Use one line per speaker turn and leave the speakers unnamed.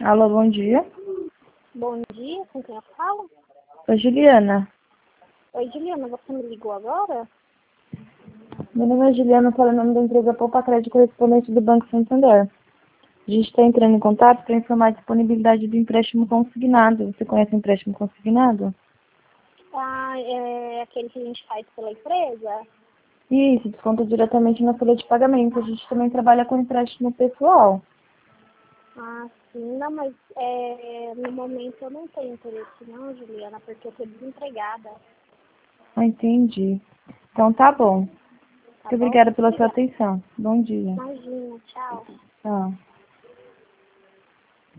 Alô, bom dia.
Bom dia, com quem eu falo?
Oi, Juliana.
Oi, Juliana, você me ligou agora?
Meu nome é Juliana, falando em nome da empresa Poupa Crédito, correspondente do Banco Santander. A gente está entrando em contato para informar a disponibilidade do empréstimo consignado. Você conhece o empréstimo consignado?
Ah, é aquele que a gente faz pela empresa?
Isso, desconta diretamente na folha de pagamento. A gente também trabalha com empréstimo pessoal.
Ah, sim, não, mas no momento eu não tenho interesse não, Juliana, porque eu estou desempregada,
Ah, entendi. Então tá bom.
tá
Muito
bom?
obrigada pela sua
Obrigada.
atenção. Bom dia.
Imagina, tchau.
Tchau.